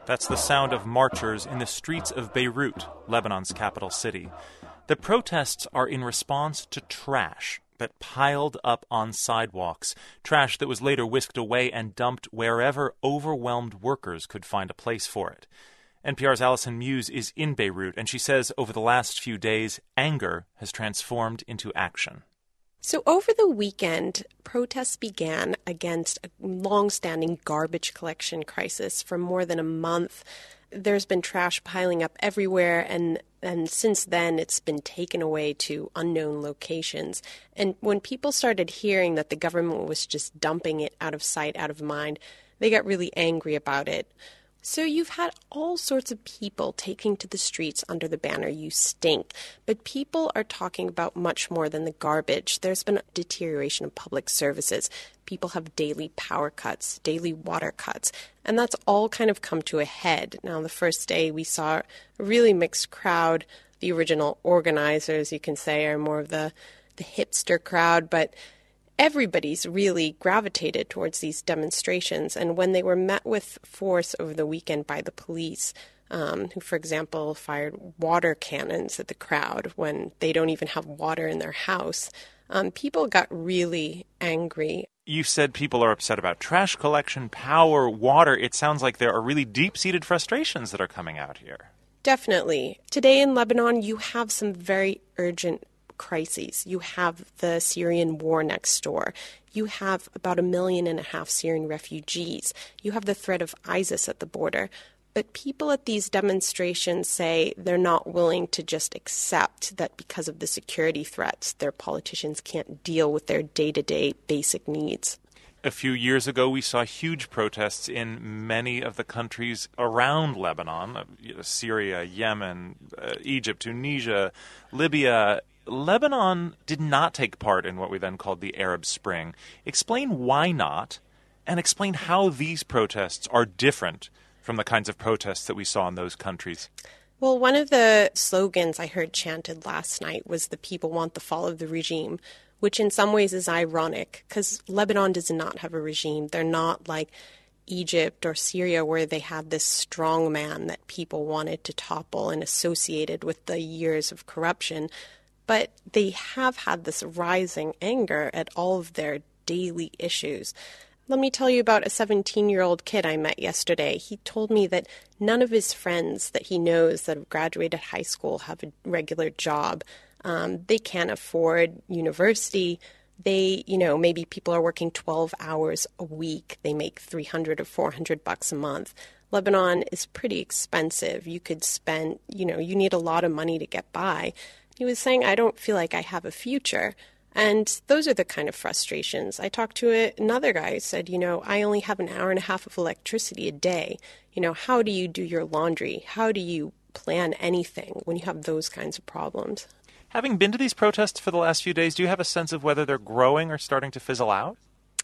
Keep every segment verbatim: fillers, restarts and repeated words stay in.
That's the sound of marchers in the streets of Beirut, Lebanon's capital city. The protests are in response to trash that piled up on sidewalks, trash that was later whisked away and dumped wherever overwhelmed workers could find a place for it. N P R's Alison Muse is in Beirut, and she says over the last few days, anger has transformed into action. So over the weekend, protests began against a long-standing garbage collection crisis for more than a month. There's been trash piling up everywhere, and, and since then it's been taken away to unknown locations. And when people started hearing that the government was just dumping it out of sight, out of mind, they got really angry about it. So you've had all sorts of people taking to the streets under the banner, "You stink." But people are talking about much more than the garbage. There's been a deterioration of public services. People have daily power cuts, daily water cuts, and that's all kind of come to a head. Now, the first day we saw a really mixed crowd. The original organizers, you can say, are more of the, the hipster crowd, but everybody's really gravitated towards these demonstrations. And when they were met with force over the weekend by the police, um, who, for example, fired water cannons at the crowd when they don't even have water in their house, um, people got really angry. You said people are upset about trash collection, power, water. It sounds like there are really deep-seated frustrations that are coming out here. Definitely. Today in Lebanon, you have some very urgent crises. You have the Syrian war next door. You have about a million and a half Syrian refugees. You have the threat of ISIS at the border. But people at these demonstrations say they're not willing to just accept that because of the security threats, their politicians can't deal with their day-to-day basic needs. A few years ago, we saw huge protests in many of the countries around Lebanon, Syria, Yemen, uh, Egypt, Tunisia, Libya. Lebanon did not take part in what we then called the Arab Spring. Explain why not, and explain how these protests are different from the kinds of protests that we saw in those countries. Well, one of the slogans I heard chanted last night was "The people want the fall of the regime," which in some ways is ironic because Lebanon does not have a regime. They're not like Egypt or Syria where they had this strong man that people wanted to topple and associated with the years of corruption. But they have had this rising anger at all of their daily issues. Let me tell you about a seventeen-year-old kid I met yesterday. He told me that none of his friends that he knows that have graduated high school have a regular job. Um, they can't afford university. They, you know, maybe people are working twelve hours a week. They make three hundred or four hundred bucks a month. Lebanon is pretty expensive. You could spend, you know, you need a lot of money to get by. He was saying, I don't feel like I have a future. And those are the kind of frustrations. I talked to a, another guy who said, you know, I only have an hour and a half of electricity a day. You know, how do you do your laundry? How do you plan anything when you have those kinds of problems? Having been to these protests for the last few days, do you have a sense of whether they're growing or starting to fizzle out?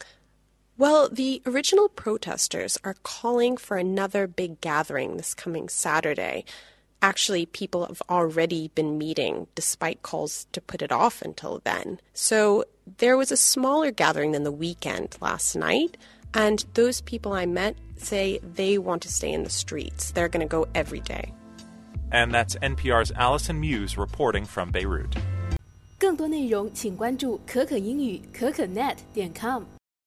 Well, the original protesters are calling for another big gathering this coming Saturday. Actually, people have already been meeting despite calls to put it off until then. So there was a smaller gathering than the weekend last night, and those people I met say they want to stay in the streets. They're going to go every day. And that's N P R's Alison Muse reporting from Beirut. 更多内容请关注可可英语可可 net 点 com。